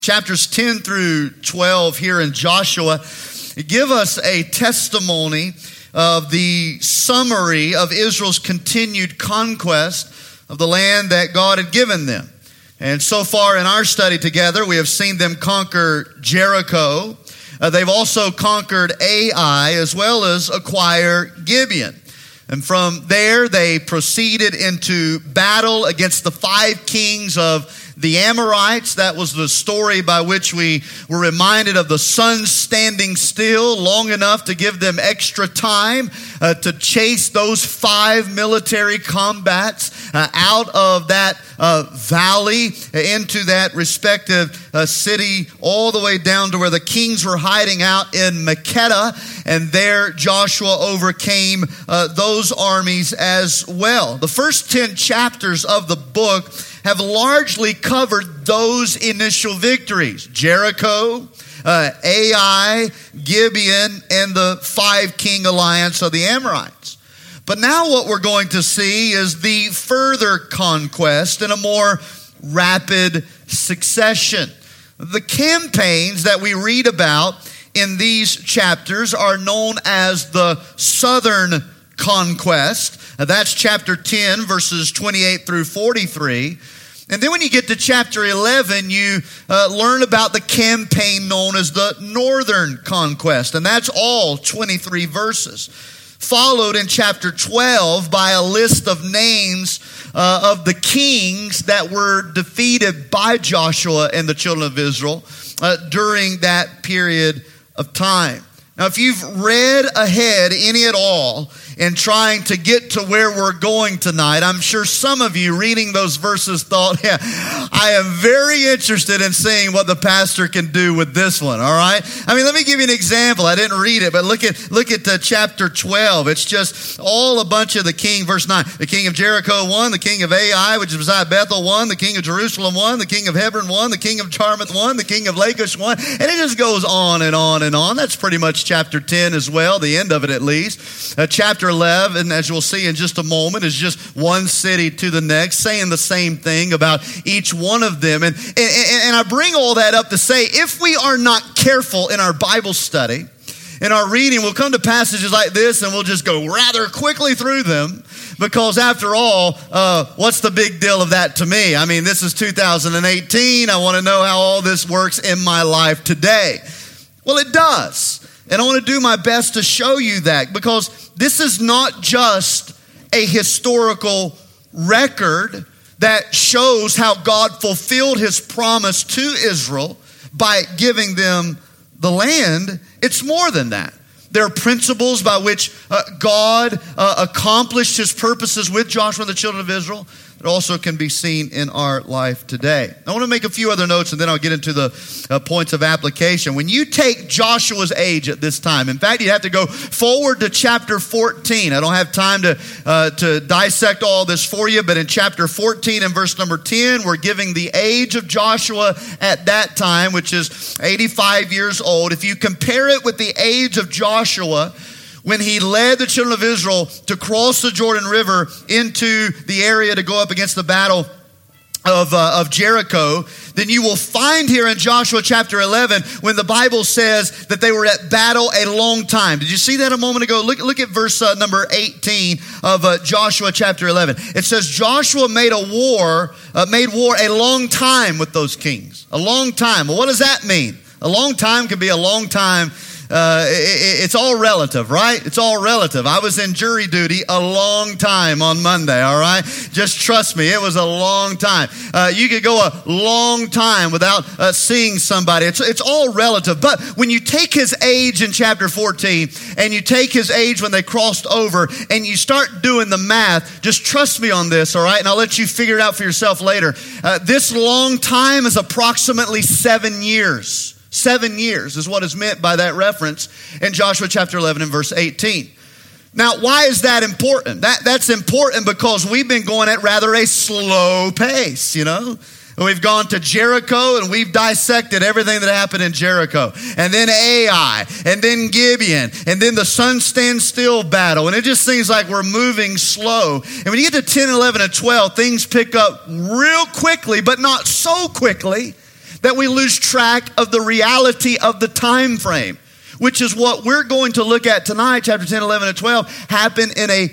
Chapters 10 through 12 here in Joshua give us a testimony of the summary of Israel's continued conquest of the land that God had given them. And so far in our study together, we have seen them conquer Jericho. They've also conquered Ai as well as acquire Gibeon. And from there, they proceeded into battle against the 5 kings of the Amorites. That was the story by which we were reminded of the sun standing still long enough to give them extra time to chase those 5 military combats out of that valley into that respective city, all the way down to where the kings were hiding out in Makkedah. And there Joshua overcame those armies as well. The first 10 chapters of the book have largely covered those initial victories. Jericho, Ai, Gibeon, and the 5-king alliance of the Amorites. But now what we're going to see is the further conquest in a more rapid succession. The campaigns that we read about in these chapters are known as the Southern Conquest. That's chapter 10, verses 28 through 43. And then when you get to chapter 11, you learn about the campaign known as the Northern Conquest. And that's all 23 verses. Followed in chapter 12 by a list of names of the kings that were defeated by Joshua and the children of Israel during that period of time. Now, if you've read ahead any at all in trying to get to where we're going tonight, I'm sure some of you reading those verses thought, yeah, I am very interested in seeing what the pastor can do with this one, all right? I mean, let me give you an example. I didn't read it, but look at chapter 12. It's just all a bunch of the king. Verse 9, the king of Jericho won, the king of Ai, which is beside Bethel, won, the king of Jerusalem won, the king of Hebron won, the king of Jarmuth won, the king of Lachish won, and it just goes on and on and on. That's pretty much chapter 10 as well, the end of it at least. Chapter 11, as we'll see in just a moment, is just one city to the next, saying the same thing about each one of them. And I bring all that up to say, if we are not careful in our Bible study, in our reading, we'll come to passages like this and we'll just go rather quickly through them. Because after all, what's the big deal of that to me? I mean, this is 2018. I want to know how all this works in my life today. Well, it does. And I want to do my best to show you that, because this is not just a historical record that shows how God fulfilled his promise to Israel by giving them the land. It's more than that. There are principles by which God accomplished his purposes with Joshua and the children of Israel that also can be seen in our life today. I want to make a few other notes and then I'll get into the points of application. When you take Joshua's age at this time, in fact, you have to go forward to chapter 14. I don't have time to dissect all this for you, but in chapter 14 and verse number 10, we're giving the age of Joshua at that time, which is 85 years old. If you compare it with the age of Joshua when he led the children of Israel to cross the Jordan River into the area to go up against the battle of Jericho, then you will find here in Joshua chapter 11 when the Bible says that they were at battle a long time. Did you see that a moment ago? Look at verse number 18 of Joshua chapter 11. It says Joshua made war a long time with those kings. A long time. Well, what does that mean? A long time can be a long time. It's all relative, right? It's all relative. I was in jury duty a long time on Monday, all right? Just trust me, it was a long time. You could go a long time without seeing somebody. It's all relative. But when you take his age in chapter 14 and you take his age when they crossed over and you start doing the math, just trust me on this, all right? And I'll let you figure it out for yourself later. This long time is approximately 7 years. 7 years is what is meant by that reference in Joshua chapter 11 and verse 18. Now, why is that important? That's important because we've been going at rather a slow pace, you know. We've gone to Jericho and we've dissected everything that happened in Jericho. And then Ai, and then Gibeon, and then the sun stands still battle. And it just seems like we're moving slow. And when you get to 10, 11, and 12, things pick up real quickly, but not so quickly that we lose track of the reality of the time frame, which is what we're going to look at tonight, chapter 10, 11, and 12, happen in a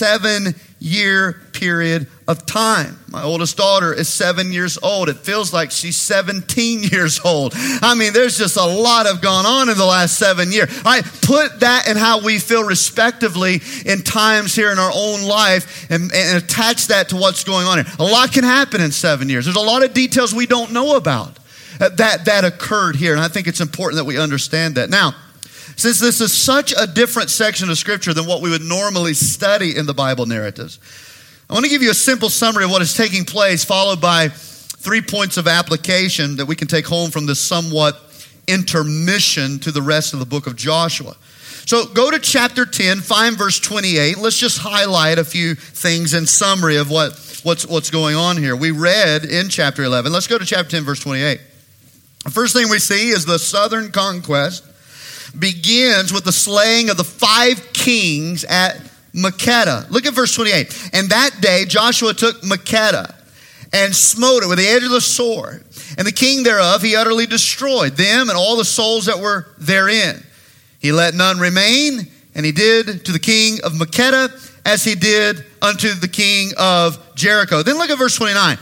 7-year period of time. My oldest daughter is 7 years old. It feels like she's 17 years old. I mean, there's just a lot of gone on in the last 7 years. All right, put that in how we feel respectively in times here in our own life and attach that to what's going on here. A lot can happen in 7 years. There's a lot of details we don't know about that occurred here, and I think it's important that we understand that. Now, since this is such a different section of Scripture than what we would normally study in the Bible narratives, I want to give you a simple summary of what is taking place, followed by 3 points of application that we can take home from this somewhat intermission to the rest of the book of Joshua. So go to chapter 10, find verse 28. Let's just highlight a few things in summary of what's going on here. We read in chapter 11. Let's go to chapter 10, verse 28. The first thing we see is the southern conquest begins with the slaying of the 5 kings at Makkedah. Look at verse 28. And that day Joshua took Makkedah and smote it with the edge of the sword. And the king thereof he utterly destroyed, them and all the souls that were therein. He let none remain, and he did to the king of Makkedah as he did unto the king of Jericho. Then look at verse 29.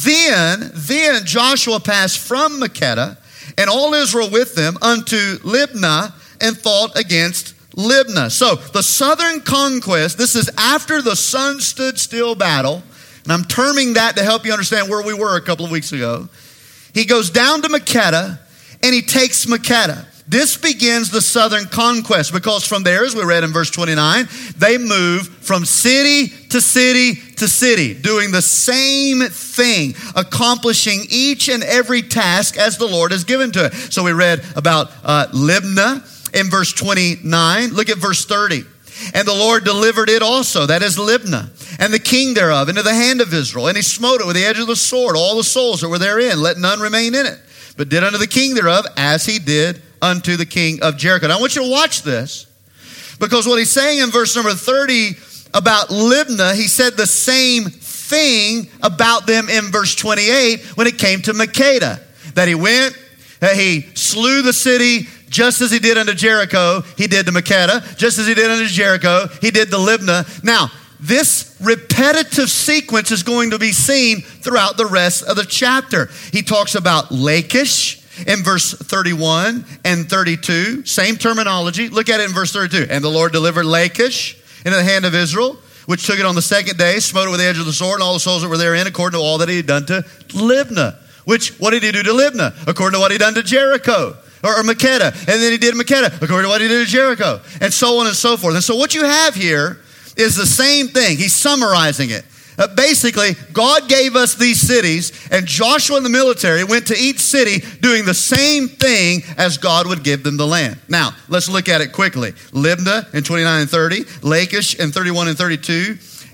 Then Joshua passed from Makkedah, and all Israel with them, unto Libnah, and fought against Libnah. So the southern conquest, this is after the sun stood still battle, and I'm terming that to help you understand where we were a couple of weeks ago. He goes down to Makkedah, and he takes Makkedah. This begins the southern conquest, because from there, as we read in verse 29, they move from city to city to city, doing the same thing, accomplishing each and every task as the Lord has given to it. So we read about Libnah in verse 29. Look at verse 30. And the Lord delivered it also, that is Libnah, and the king thereof into the hand of Israel. And he smote it with the edge of the sword, all the souls that were therein, let none remain in it, but did unto the king thereof as he did unto the king of Jericho. Now I want you to watch this, because what he's saying in verse number 30 about Libnah, he said the same thing about them in verse 28 when it came to Makkedah. That he went, that he slew the city just as he did unto Jericho, he did to Makkedah. Just as he did unto Jericho, he did to Libnah. Now, this repetitive sequence is going to be seen throughout the rest of the chapter. He talks about Lachish in verse 31 and 32. Same terminology. Look at it in verse 32. And the Lord delivered Lachish into the hand of Israel, which took it on the second day, smote it with the edge of the sword, and all the souls that were therein, according to all that he had done to Libnah. What did he do to Libnah? According to what he done to Jericho. Or Makkedah. And then he did Makkedah, according to what he did to Jericho. And so on and so forth. And so what you have here is the same thing. He's summarizing it. Basically, God gave us these cities, and Joshua and the military went to each city doing the same thing as God would give them the land. Now, let's look at it quickly. Libnah in 29 and 30, Lachish in 31 and 32,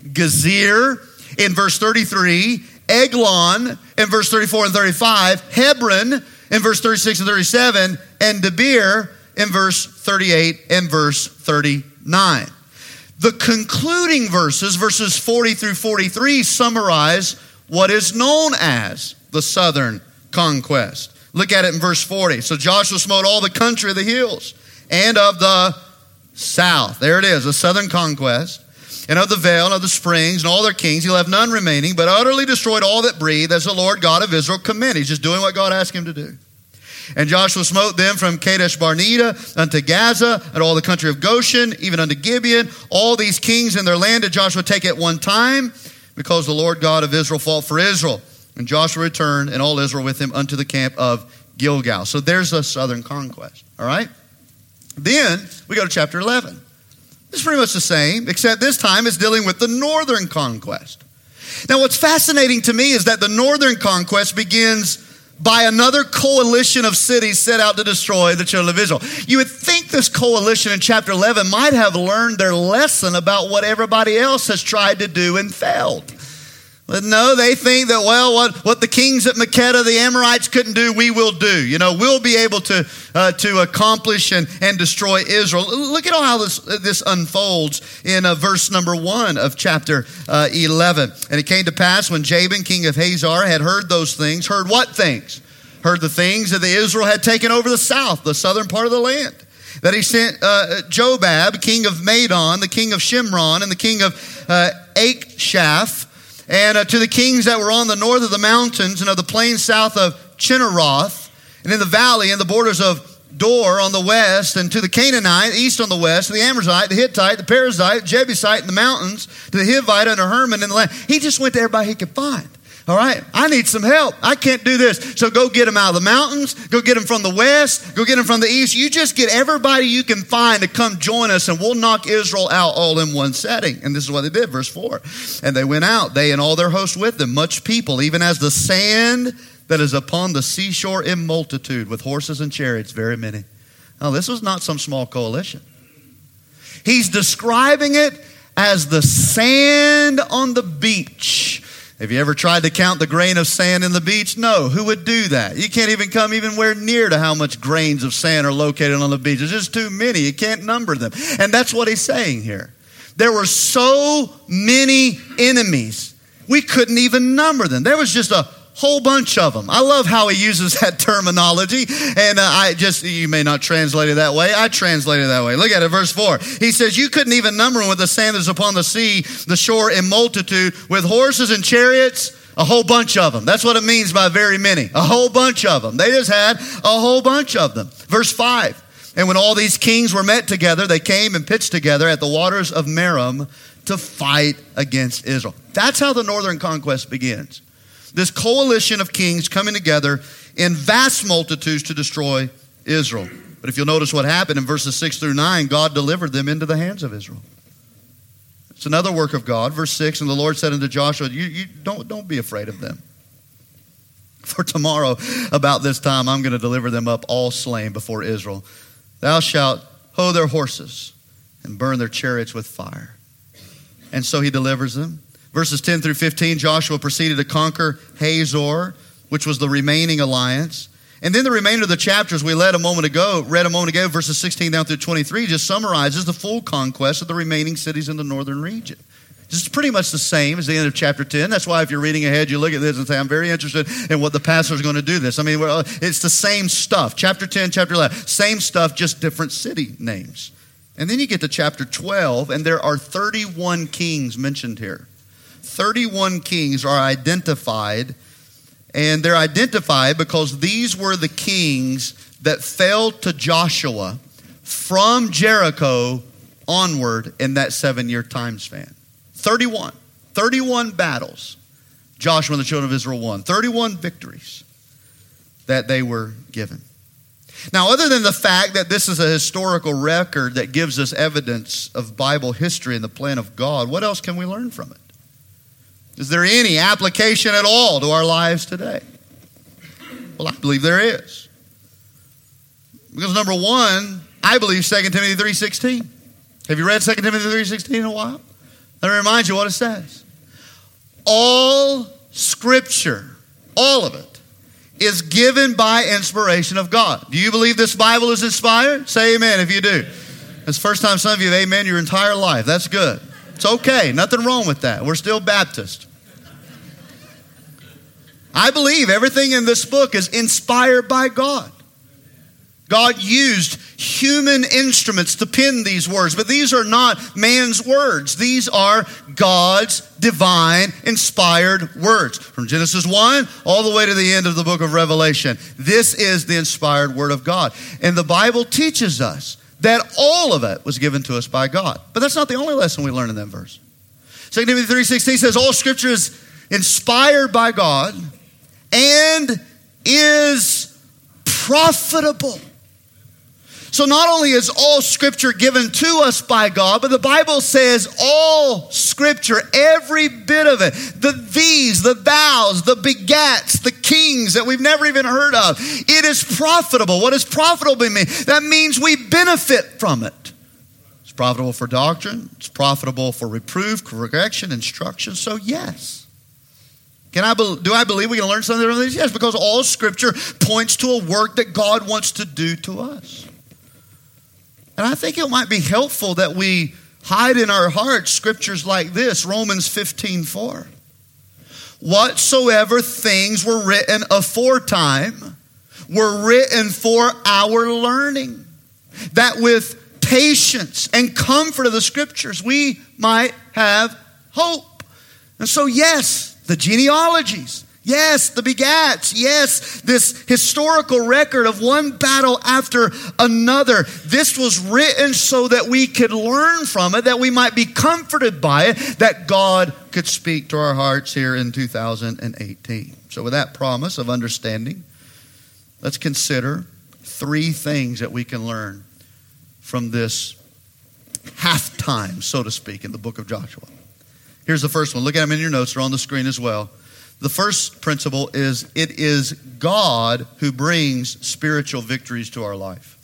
Gezer in verse 33, Eglon in verse 34 and 35, Hebron in verse 36 and 37, and Debir in verse 38 and verse 39. The concluding verses 40 through 43, summarize what is known as the southern conquest. Look at it in verse 40. So Joshua smote all the country of the hills and of the south. There it is, the southern conquest. And of the vale and of the springs and all their kings. He left none remaining, but utterly destroyed all that breathe, as the Lord God of Israel commanded. He's just doing what God asked him to do. And Joshua smote them from Kadesh Barnea unto Gaza, and all the country of Goshen, even unto Gibeon. All these kings in their land did Joshua take at one time, because the Lord God of Israel fought for Israel. And Joshua returned, and all Israel with him, unto the camp of Gilgal. So there's the southern conquest. All right? Then we go to chapter 11. It's pretty much the same, except this time it's dealing with the northern conquest. Now, what's fascinating to me is that the northern conquest begins by another coalition of cities set out to destroy the children of Israel. You would think this coalition in chapter 11 might have learned their lesson about what everybody else has tried to do and failed. But no, they think that, well, what the kings at Makkedah, the Amorites couldn't do, we will do. You know, we'll be able to accomplish and destroy Israel. Look at how this unfolds in verse number 1 of chapter 11. And it came to pass when Jabin, king of Hazor, had heard those things. Heard what things? heard the things that Israel had taken over the south, the southern part of the land. That he sent Jobab, king of Madon, the king of Shimron, and the king of Achshaph, and to the kings that were on the north of the mountains and of the plains south of Chinneroth, and in the valley and the borders of Dor on the west, and to the Canaanite, east on the west, to the Amorite, the Hittite, the Perizzite, Jebusite in the mountains, to the Hivite and the Hermon in the land. He just went to everybody he could find. All right, I need some help. I can't do this. So go get them out of the mountains. Go get them from the west. Go get them from the east. You just get everybody you can find to come join us, and we'll knock Israel out all in one setting. And this is what they did, verse 4. And they went out, they and all their hosts with them, much people, even as the sand that is upon the seashore in multitude, with horses and chariots, very many. Now, this was not some small coalition. He's describing it as the sand on the beach. Have you ever tried to count the grain of sand in the beach? No. Who would do that? You can't even come anywhere near to how much grains of sand are located on the beach. There's just too many. You can't number them. And that's what he's saying here. There were so many enemies, we couldn't even number them. There was just a whole bunch of them. I love how he uses that terminology. And you may not translate it that way. I translate it that way. Look at it, verse 4. He says, you couldn't even number them with the sand that is upon the sea, the shore in multitude, with horses and chariots, a whole bunch of them. That's what it means by very many. A whole bunch of them. They just had a whole bunch of them. Verse 5. And when all these kings were met together, they came and pitched together at the waters of Merom to fight against Israel. That's how the northern conquest begins. This coalition of kings coming together in vast multitudes to destroy Israel. But if you'll notice what happened in verses 6 through 9, God delivered them into the hands of Israel. It's another work of God. Verse 6, and the Lord said unto Joshua, you don't be afraid of them. For tomorrow, about this time, I'm going to deliver them up all slain before Israel. Thou shalt hoe their horses and burn their chariots with fire. And so he delivers them. Verses 10 through 15, Joshua proceeded to conquer Hazor, which was the remaining alliance. And then the remainder of the chapters we read a moment ago, verses 16 down through 23, just summarizes the full conquest of the remaining cities in the northern region. This is pretty much the same as the end of chapter 10. That's why if you're reading ahead, you look at this and say, I'm very interested in what the pastor is going to do this. I mean, it's the same stuff. Chapter 10, chapter 11, same stuff, just different city names. And then you get to chapter 12, and there are 31 kings mentioned here. 31 kings are identified, and they're identified because these were the kings that fell to Joshua from Jericho onward in that 7-year time span. 31 battles Joshua and the children of Israel won. 31 victories that they were given. Now, other than the fact that this is a historical record that gives us evidence of Bible history and the plan of God, what else can we learn from it? Is there any application at all to our lives today? Well, I believe there is. Because number one, I believe 2 Timothy 3:16. Have you read 2 Timothy 3:16 in a while? Let me remind you what it says. All Scripture, all of it, is given by inspiration of God. Do you believe this Bible is inspired? Say amen if you do. It's the first time some of you have amen your entire life. That's good. It's okay. Nothing wrong with that. We're still Baptist. I believe everything in this book is inspired by God. God used human instruments to pen these words, but these are not man's words. These are God's divine inspired words. From Genesis 1 all the way to the end of the book of Revelation. This is the inspired word of God. And the Bible teaches us that all of it was given to us by God. But that's not the only lesson we learn in that verse. 2 Timothy 3:16 says all Scripture is inspired by God and is profitable. So not only is all Scripture given to us by God, but the Bible says all Scripture, every bit of it, the these, the thous, the begats, the kings that we've never even heard of, it is profitable. What does profitable mean? That means we benefit from it. It's profitable for doctrine. It's profitable for reproof, correction, instruction. So yes. Do I believe we can learn something from this? Yes, because all Scripture points to a work that God wants to do to us. And I think it might be helpful that we hide in our hearts scriptures like this, Romans 15:4. Whatsoever things were written aforetime were written for our learning, that with patience and comfort of the Scriptures we might have hope. And so yes, the genealogies, yes, the begats, yes, this historical record of one battle after another. This was written so that we could learn from it, that we might be comforted by it, that God could speak to our hearts here in 2018. So with that promise of understanding, let's consider 3 things that we can learn from this halftime, so to speak, in the book of Joshua. Here's the first one. Look at them in your notes. They're on the screen as well. The first principle is it is God who brings spiritual victories to our life.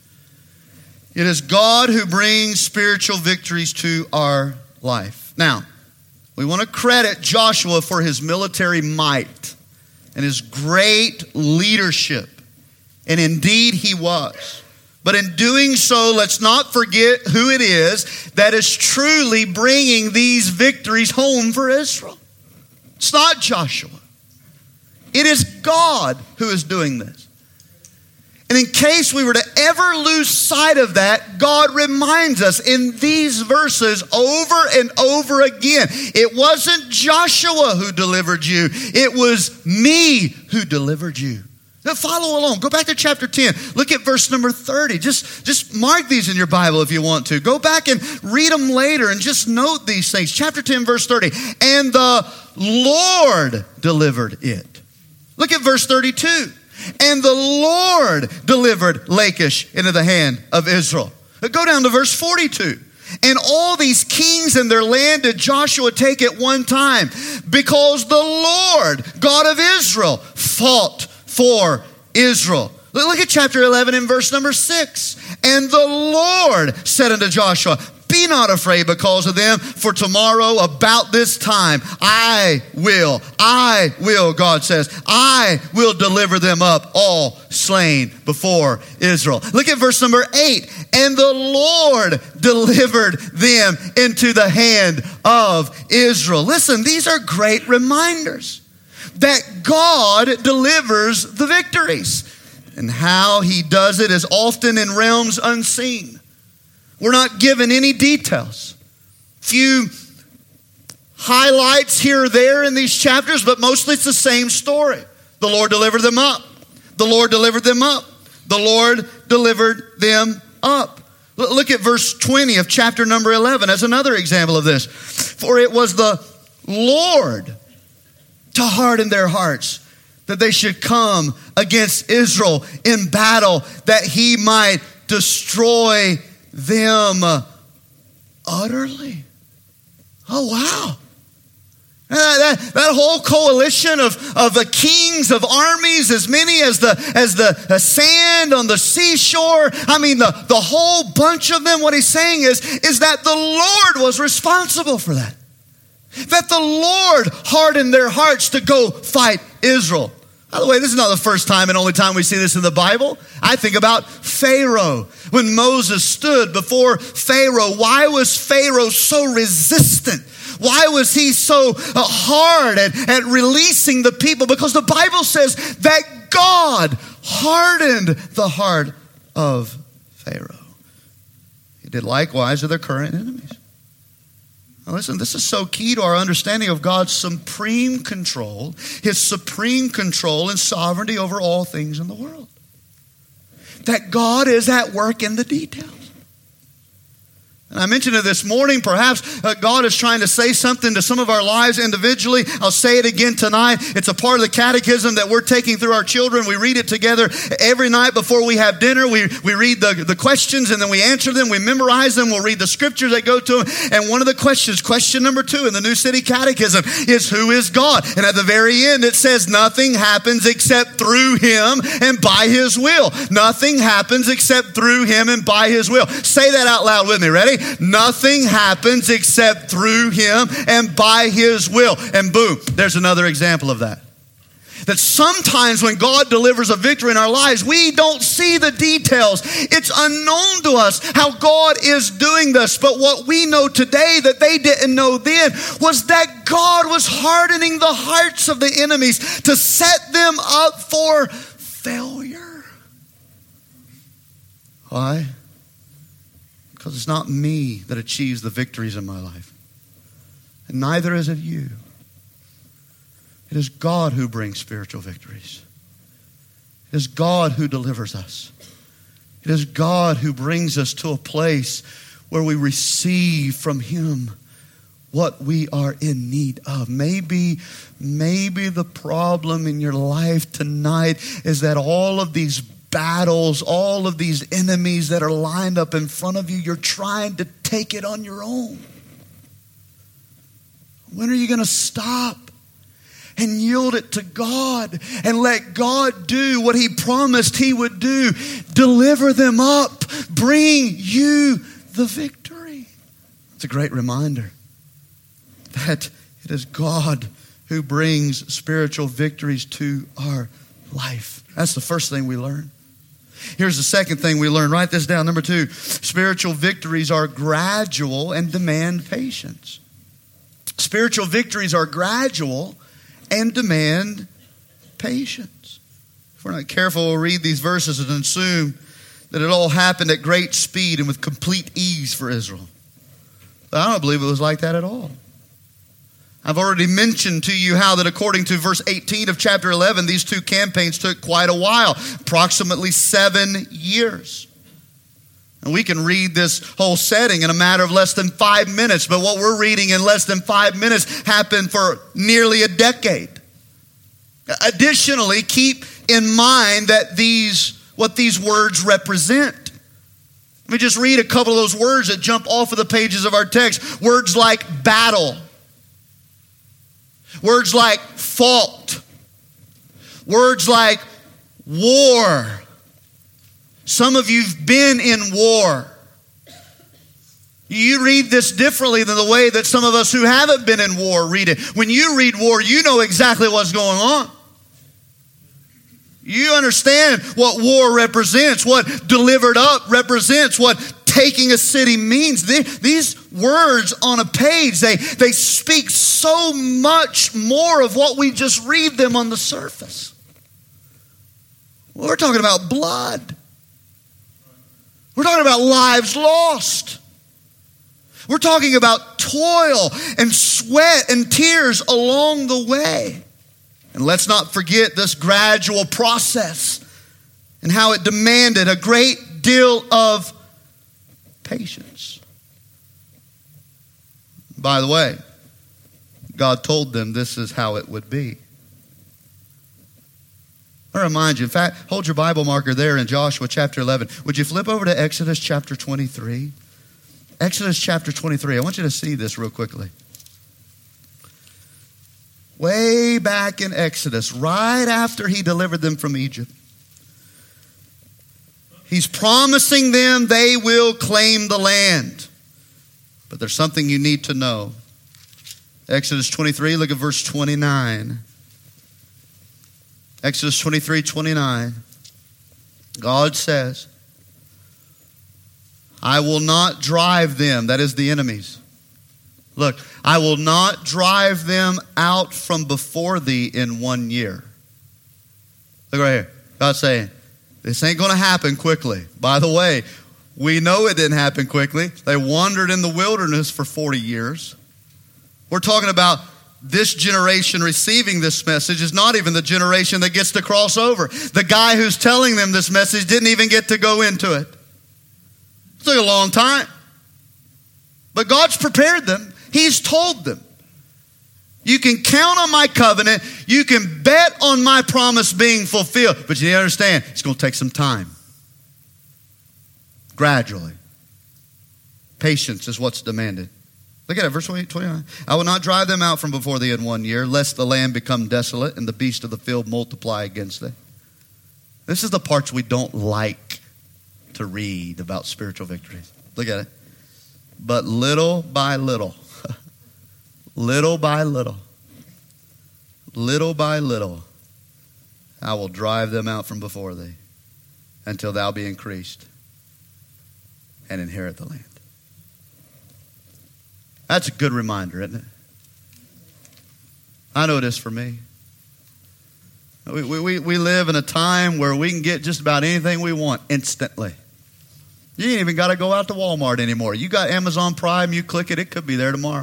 It is God who brings spiritual victories to our life. Now, we want to credit Joshua for his military might and his great leadership. And indeed he was. But in doing so, let's not forget who it is that is truly bringing these victories home for Israel. It's not Joshua. It is God who is doing this. And in case we were to ever lose sight of that, God reminds us in these verses over and over again. It wasn't Joshua who delivered you. It was me who delivered you. Now follow along. Go back to chapter 10. Look at verse number 30. Just mark these in your Bible if you want to. Go back and read them later and just note these things. Chapter 10, verse 30. And the Lord delivered it. Look at verse 32. And the Lord delivered Lachish into the hand of Israel. Go down to verse 42. And all these kings in their land did Joshua take at one time, because the Lord, God of Israel, fought for Israel. Look at chapter 11 and verse number 6. And the Lord said unto Joshua, be not afraid because of them, for tomorrow about this time I will, God says, I will deliver them up all slain before Israel. Look at verse number 8. And the Lord delivered them into the hand of Israel. Listen, these are great reminders that God delivers the victories. And how he does it is often in realms unseen. We're not given any details. Few highlights here or there in these chapters, but mostly it's the same story. The Lord delivered them up. The Lord delivered them up. The Lord delivered them up. Look at verse 20 of chapter number 11 as another example of this. For it was the Lord to harden their hearts, that they should come against Israel in battle, that he might destroy them utterly. Oh, wow. That whole coalition of the kings of armies, as many as the sand on the seashore. I mean, the whole bunch of them. What he's saying is that the Lord was responsible for that. That the Lord hardened their hearts to go fight Israel. By the way, this is not the first time and only time we see this in the Bible. I think about Pharaoh. When Moses stood before Pharaoh, why was Pharaoh so resistant? Why was he so hard at releasing the people? Because the Bible says that God hardened the heart of Pharaoh. He did likewise with their current enemies. Now listen, this is so key to our understanding of God's supreme control, his supreme control and sovereignty over all things in the world. That God is at work in the details. And I mentioned it this morning, perhaps God is trying to say something to some of our lives individually. I'll say it again tonight. It's a part of the catechism that we're taking through our children. We read it together every night before we have dinner. We read the questions and then we answer them. We memorize them. We'll read the scriptures that go to them. And one of the questions, question number 2 in the New City Catechism is, who is God? And at the very end it says, nothing happens except through him and by his will. Nothing happens except through him and by his will. Say that out loud with me. Ready? Nothing happens except through him and by his will. And boom, there's another example of that. That sometimes when God delivers a victory in our lives, we don't see the details. It's unknown to us how God is doing this. But what we know today that they didn't know then was that God was hardening the hearts of the enemies to set them up for failure. Why? Because it's not me that achieves the victories in my life. And neither is it you. It is God who brings spiritual victories. It is God who delivers us. It is God who brings us to a place where we receive from Him what we are in need of. Maybe the problem in your life tonight is that all of these battles, all of these enemies that are lined up in front of you, you're trying to take it on your own. When are you going to stop and yield it to God and let God do what He promised He would do? Deliver them up. Bring you the victory. It's a great reminder that it is God who brings spiritual victories to our life. That's the first thing we learn. Here's the second thing we learn. Write this down. Number 2, spiritual victories are gradual and demand patience. Spiritual victories are gradual and demand patience. If we're not careful, we'll read these verses and assume that it all happened at great speed and with complete ease for Israel. But I don't believe it was like that at all. I've already mentioned to you how that according to verse 18 of chapter 11, these 2 campaigns took quite a while, approximately 7 years. And we can read this whole setting in a matter of less than 5 minutes, but what we're reading in less than 5 minutes happened for nearly a decade. Additionally, keep in mind that what these words represent. Let me just read a couple of those words that jump off of the pages of our text. Words like battle. Words like fault. Words like war. Some of you've been in war. You read this differently than the way that some of us who haven't been in war read it. When you read war, you know exactly what's going on. You understand what war represents, what delivered up represents, what taking a city means. These words on a page, they speak so much more of what we just read them on the surface. We're talking about blood. We're talking about lives lost. We're talking about toil and sweat and tears along the way. And let's not forget this gradual process and how it demanded a great deal of patience. By the way, God told them this is how it would be. I remind you, in fact, hold your Bible marker there in Joshua chapter 11. Would you flip over to Exodus chapter 23? Exodus chapter 23. I want you to see this real quickly. Way back in Exodus, right after He delivered them from Egypt, He's promising them they will claim the land. But there's something you need to know. Exodus 23, look at verse 29. Exodus 23:29. God says, I will not drive them, that is the enemies. Look, I will not drive them out from before thee in 1 year. Look right here. God's saying, this ain't going to happen quickly. By the way, we know it didn't happen quickly. They wandered in the wilderness for 40 years. We're talking about this generation receiving this message is not even the generation that gets to cross over. The guy who's telling them this message didn't even get to go into it. It took a long time. But God's prepared them. He's told them. You can count on my covenant. You can bet on my promise being fulfilled. But you understand, it's going to take some time. Gradually. Patience is what's demanded. Look at it, verse 29. I will not drive them out from before thee in 1 year, lest the land become desolate and the beasts of the field multiply against thee. This is the parts we don't like to read about spiritual victories. Look at it. But little by little, little by little, little by little, I will drive them out from before thee until thou be increased and inherit the land. That's a good reminder, isn't it? I know it is for me. We live in a time where we can get just about anything we want instantly. You ain't even got to go out to Walmart anymore. You got Amazon Prime, you click it, it could be there tomorrow.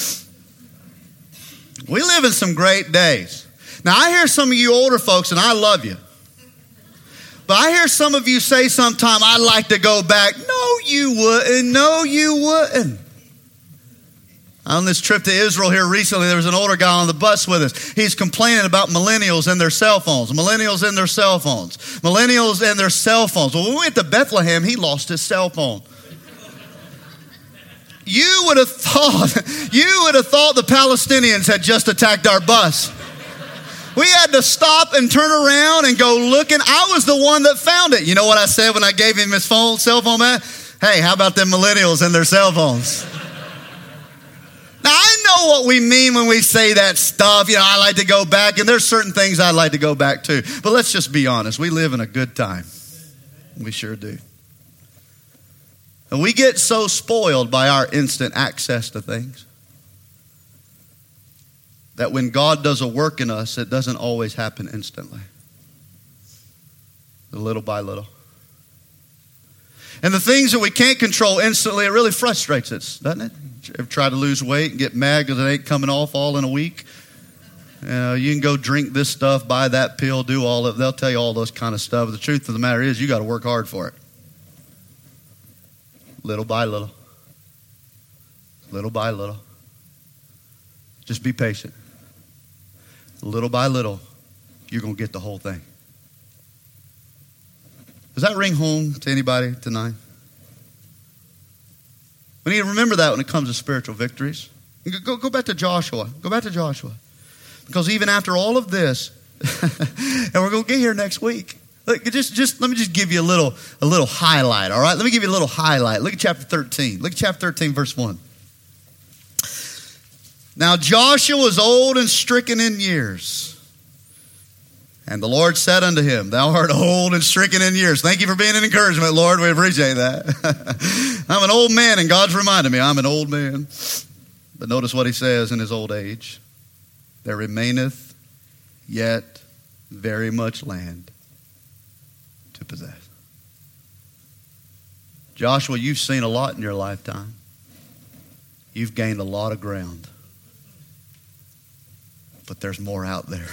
We live in some great days. Now, I hear some of you older folks, and I love you. But I hear some of you say sometime, I'd like to go back. No, you wouldn't. No, you wouldn't. On this trip to Israel here recently, there was an older guy on the bus with us. He's complaining about millennials and their cell phones. Millennials and their cell phones. Millennials and their cell phones. Well, when we went to Bethlehem, he lost his cell phone. You would have thought the Palestinians had just attacked our bus. We had to stop and turn around and go looking. I was the one that found it. You know what I said when I gave him his cell phone back? Hey, how about them millennials and their cell phones? Now, I know what we mean when we say that stuff. You know, I like to go back, and there's certain things I'd like to go back to. But let's just be honest. We live in a good time. We sure do. And we get so spoiled by our instant access to things that when God does a work in us, it doesn't always happen instantly. Little by little. And the things that we can't control instantly, it really frustrates us, doesn't it? Ever try to lose weight and get mad because it ain't coming off all in a week? You know, you can go drink this stuff, buy that pill, do all of it. They'll tell you all those kind of stuff. But the truth of the matter is you got to work hard for it. Little by little. Little by little. Just be patient. Little by little, you're going to get the whole thing. Does that ring home to anybody tonight? We need to remember that when it comes to spiritual victories. Go back to Joshua. Go back to Joshua. Because even after all of this, and we're going to get here next week. Look, let me just give you a little highlight, all right? Let me give you a little highlight. Look at chapter 13. Look at chapter 13, verse 1. Now Joshua was old and stricken in years. And the Lord said unto him, Thou art old and stricken in years. Thank you for being an encouragement, Lord. We appreciate that. I'm an old man, and God's reminded me I'm an old man. But notice what he says in his old age. There remaineth yet very much land to possess. Joshua, you've seen a lot in your lifetime. You've gained a lot of ground. But there's more out there.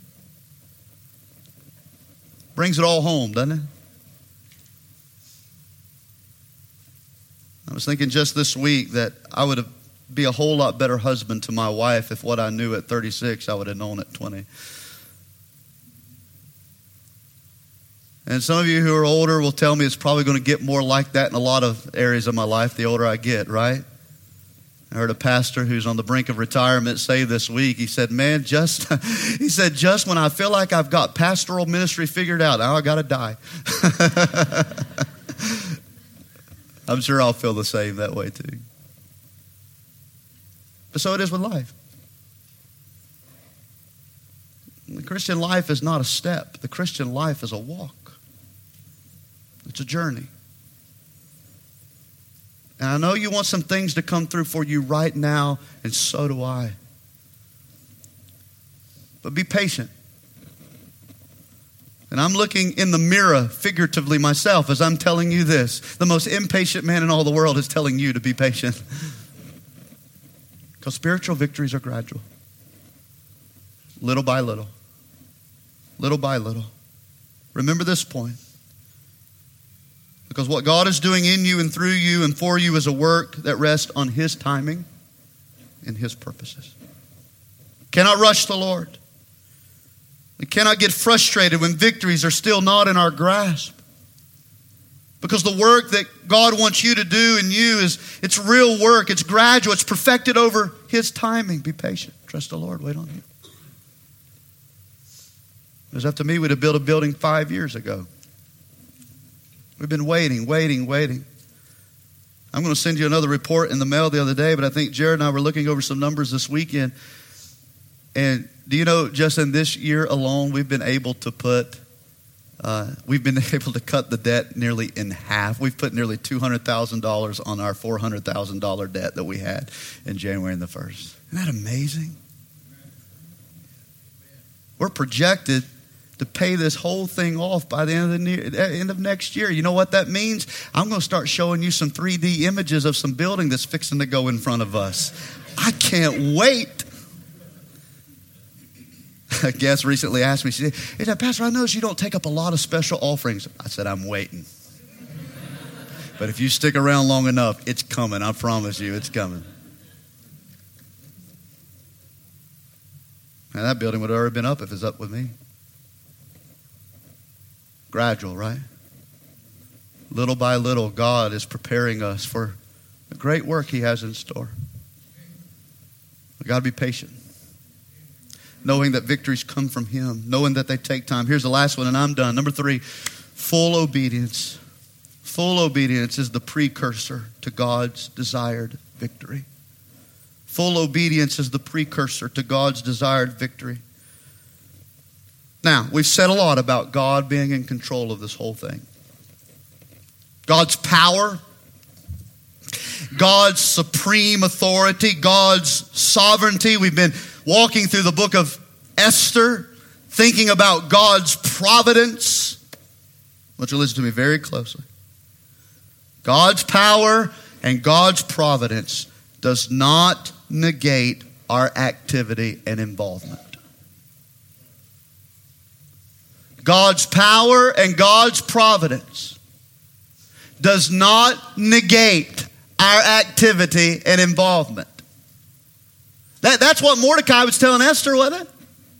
Brings it all home, doesn't it? I was thinking just this week that I would be a whole lot better husband to my wife if what I knew at 36 I would have known at 20. And some of you who are older will tell me it's probably going to get more like that in a lot of areas of my life the older I get, right? I heard a pastor who's on the brink of retirement say this week, he said, man, just when I feel like I've got pastoral ministry figured out, now I got to die. I'm sure I'll feel the same that way too. But so it is with life. The Christian life is not a step. The Christian life is a walk. It's a journey. And I know you want some things to come through for you right now, and so do I. But be patient. And I'm looking in the mirror, figuratively myself, as I'm telling you this. The most impatient man in all the world is telling you to be patient. Because spiritual victories are gradual. Little by little. Little by little. Remember this point. Because what God is doing in you and through you and for you is a work that rests on His timing and His purposes. Cannot rush the Lord. We cannot get frustrated when victories are still not in our grasp. Because the work that God wants you to do in you it's real work. It's gradual. It's perfected over His timing. Be patient. Trust the Lord. Wait on Him. It was up to me, we'd have built a building 5 years ago. We've been waiting. I'm going to send you another report in the mail the other day, but I think Jared and I were looking over some numbers this weekend. And do you know, just in this year alone, we've been able to cut the debt nearly in half. We've put nearly $200,000 on our $400,000 debt that we had in January the 1st. Isn't that amazing? We're projected to pay this whole thing off by the end of next year. You know what that means? I'm going to start showing you some 3D images of some building that's fixing to go in front of us. I can't wait. A guest recently asked me, she said, Pastor, I noticed you don't take up a lot of special offerings. I said, I'm waiting. But if you stick around long enough, it's coming. I promise you, it's coming. Now, that building would have already been up if it's up with me. Gradual, right? Little by little, God is preparing us for the great work He has in store. We've got to be patient. Knowing that victories come from Him. Knowing that they take time. Here's the last one, and I'm done. Number 3, full obedience. Full obedience is the precursor to God's desired victory. Full obedience is the precursor to God's desired victory. Now, we've said a lot about God being in control of this whole thing. God's power, God's supreme authority, God's sovereignty. We've been walking through the book of Esther, thinking about God's providence. I want you to listen to me very closely. God's power and God's providence does not negate our activity and involvement. God's power and God's providence does not negate our activity and involvement. That's what Mordecai was telling Esther, wasn't it?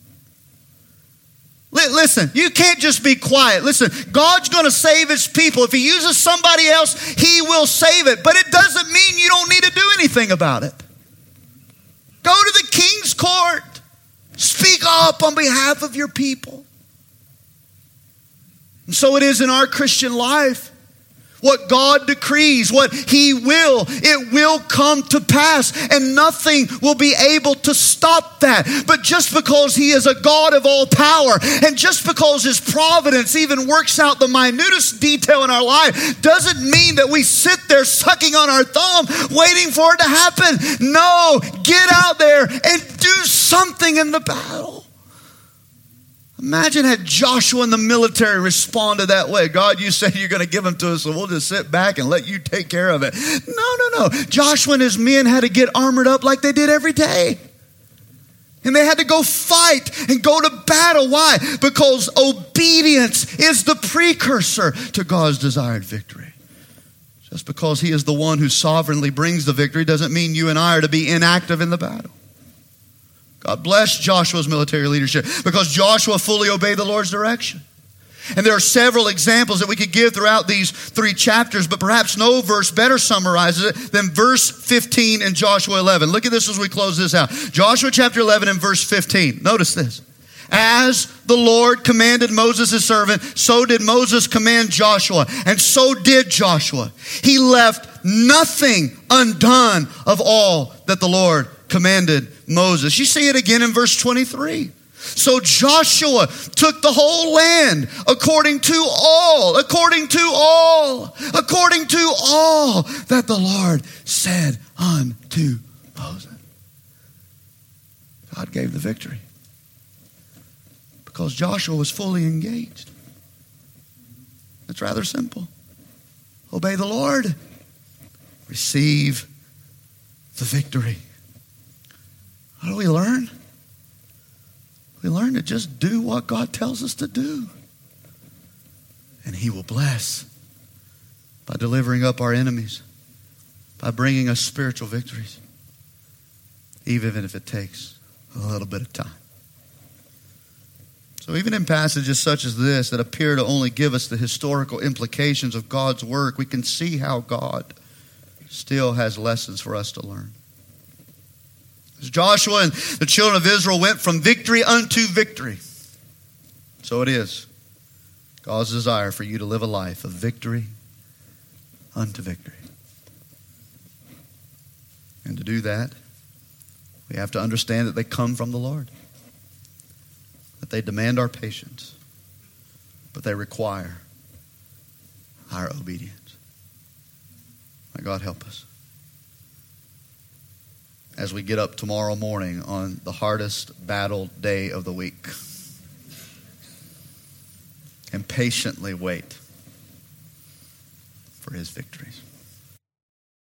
Listen, you can't just be quiet. Listen, God's going to save His people. If He uses somebody else, He will save it. But it doesn't mean you don't need to do anything about it. Go to the king's court. Speak up on behalf of your people. And so it is in our Christian life. What God decrees, what He will, it will come to pass. And nothing will be able to stop that. But just because He is a God of all power, and just because His providence even works out the minutest detail in our life, doesn't mean that we sit there sucking on our thumb, waiting for it to happen. No, get out there and do something in the battle. Imagine had Joshua and the military responded that way. God, you said you're going to give them to us, so we'll just sit back and let you take care of it. No. Joshua and his men had to get armored up like they did every day. And they had to go fight and go to battle. Why? Because obedience is the precursor to God's desired victory. Just because He is the one who sovereignly brings the victory doesn't mean you and I are to be inactive in the battle. God bless Joshua's military leadership because Joshua fully obeyed the Lord's direction. And there are several examples that we could give throughout these 3 chapters, but perhaps no verse better summarizes it than verse 15 in Joshua 11. Look at this as we close this out. Joshua chapter 11 and verse 15. Notice this. As the Lord commanded Moses his servant, so did Moses command Joshua, and so did Joshua. He left nothing undone of all that the Lord commanded Moses. You see it again in verse 23. So Joshua took the whole land according to all that the Lord said unto Moses. God gave the victory because Joshua was fully engaged. It's rather simple. Obey the Lord. Receive the victory. How do we learn? We learn to just do what God tells us to do. And He will bless by delivering up our enemies, by bringing us spiritual victories, even if it takes a little bit of time. So even in passages such as this that appear to only give us the historical implications of God's work, we can see how God still has lessons for us to learn. As Joshua and the children of Israel went from victory unto victory, so it is God's desire for you to live a life of victory unto victory. And to do that, we have to understand that they come from the Lord, that they demand our patience, but they require our obedience. May God help us as we get up tomorrow morning on the hardest battle day of the week. patiently wait for his victories.